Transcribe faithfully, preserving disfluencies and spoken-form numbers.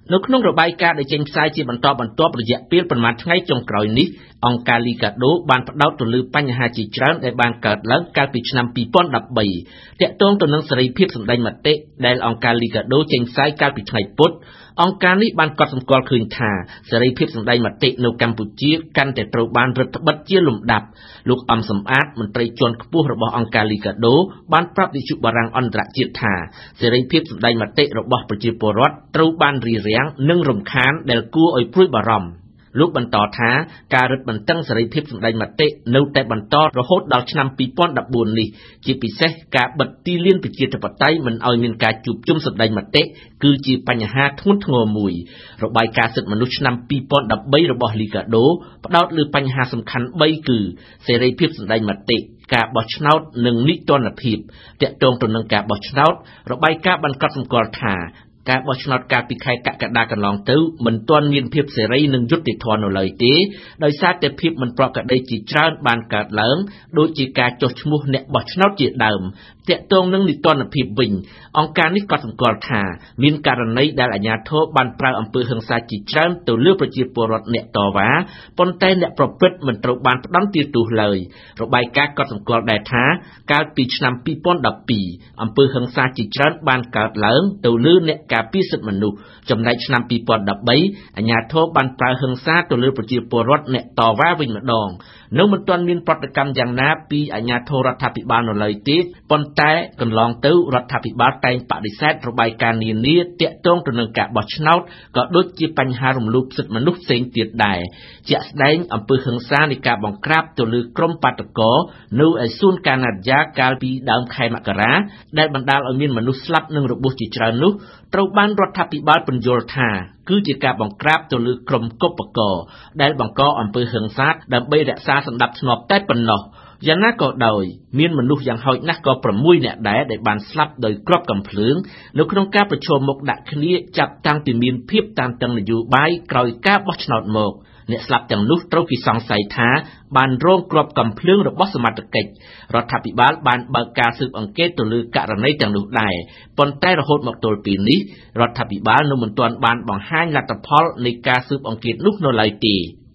នៅក្នុងរបាយការណ៍ដែលចេញផ្សាយជាបន្តបន្ទាប់រយៈពេលប្រមាណថ្ងៃចុងក្រោយនេះអង្គការ Liga do បានផ្ដោតទៅលើបញ្ហាជាច្រើនដែលបានកើតឡើងកាលពីឆ្នាំពីរពាន់ដប់បីទាក់ទងទៅនឹងសេរីភាពសម្ដែងមតិដែលអង្គការ Liga do ចេញផ្សាយកាលពីថ្ងៃពុធអង្គការនេះបានកត់សម្គាល់ឃើញថាសេរីភាពសម្ដែងមតិនៅកម្ពុជាកាន់តែត្រូវបានរឹតបន្តឹងជាលំដាប់លោកអំសំអាតមន្ត្រីជាន់ខ្ពស់របស់អង្គការ Liga do បានប្រាប់វិទ្យុបារាំងអន្តរជាតិថាសេរីភាពសម្ដែងមតិរបស់ប្រជាពលរដ្ឋត្រូវបានរារាំងនិងរំខានដែលគួរឲ្យព្រួយបារម្ភលោកបន្តថាការរឹតបន្តឹងសេរីភាពសម្ដែងមតិនៅតែបន្តរហូតដល់ឆ្នាំពីរពាន់ដប់បួននេះជាពិសេសការបិទទីលានប្រជាធិបតេយ្យមិនឲ្យមានការជួបជុំសម្ដែងមតិគឺជាបញ្ហាធ្ងន់ធ្ងរមួយរបាយការណ៍សិទ្ធិមនុស្សឆ្នាំពីរពាន់ដប់បីរបស់ Liga do ផ្ដោតលើបញ្ហាសំខាន់បីគឺសេរីភាពសម្ដែងមតិការបោះឆ្នោតនិងនីតិរដ្ឋភាពទាក់ទងទៅនឹងការបោះឆ្នោតរបាយការណ៍បានកត់សម្គាល់ថាការបោះឆ្នោតកាលពីខែកក្កដាកន្លងទៅមិនទាន់មានភាពសេរីនិងយុត្តិធម៌នៅឡើយទេដោយសារតែភាពមិនប្រក្រតីជាច្រើនបានកើតឡើងដូចជាការចុះឈ្មោះអ្នកបោះឆ្នោតជាដើមទាក់ទងនឹងនីតិរដ្ឋភាពវិញអង្គការនេះក៏សម្គាល់ថាមានករណីដែលអាជ្ញាធរបានប្រើអំពើហិង្សាជាច្រើនទៅលើប្រជាពលរដ្ឋអ្នកតវ៉ាប៉ុន្តែអ្នកប្រព្រឹត្តមិនត្រូវបានផ្តន្ទាទោសឡើយរបាយការណ៍ក៏សម្គាល់ដែរថាកាលពីឆ្នាំពីរពាន់ដប់ពីរអំពើហិង្សាជាច្រើនបានកើតឡើងទៅលើអ្នកការពារសិទ្ធិមនុស្សចំណែកឆ្នាំពីរពាន់ដប់បីអាជ្ញាធរបានប្រើហិង្សាទៅលើប្រជាពលរដ្ឋអ្នកតវ៉ាវិញម្ដងនៅមិនទាន់មានប្រតិកម្មយ៉ាងណាពីអាជ្ញាធររដ្ឋាភិបាលនៅឡើយទេប៉ុន្តែកន្លងទៅរដ្ឋាភិបាលតែងបដិសេធរបាយការណ៍នានាទាក់ទងទៅនឹងការបោះឆ្នោតក៏ដូចជាបញ្ហារំលោភសិទ្ធិមនុស្សផ្សេងទៀតដែរជាក់ស្ដែងអំពើហិង្សានៃការបង្ក្រាបទៅលើក្រុមបាតកោនៅឯសួនកាណាឌាកាលពីដើមខែមករាដែលបណ្ដាលឲ្យមានមនុស្សស្លាប់និងរបួសជាច្រើននោះត្រូវបានរដ្ឋាភិបាលពន្យល់ថាគឺជាការបង្ក្រាបទៅលើក្រុមកុបកោដែលបង្កអំពើហិង្សាដើម្បីរក្សាសណ្ដាប់ធ្នាប់តែប៉ុណ្ណោះយ៉ាងណាក៏ដោយមានមនុស្សយ៉ាងហោចណាស់ក៏ប្រាំមួយនាក់ដែរដែលបានស្លាប់ដោយគ្រាប់កាំភ្លើងនៅក្នុងការប្រឈមមុខដាក់គ្នាចាប់តាំងពីមានភាពតានតឹងនយោបាយក្រោយការបោះឆ្នោតមកអ្នកស្លាប់ទាំងនោះត្រូវគេសង្ស័យថាបានរងគ្រាប់កាំភ្លើងរបស់សមត្ថកិច្ចរដ្ឋាភិបាលបានបើកការស៊ើបអង្កេតទៅលើករណីទាំងនោះដែរប៉ុន្តែរហូតមកទល់ពេលនេះរដ្ឋាភិបាលនៅមិនទាន់បានបង្ហាញលទ្ធផលនៃការស៊ើបអង្កេតនោះនៅឡើយទេ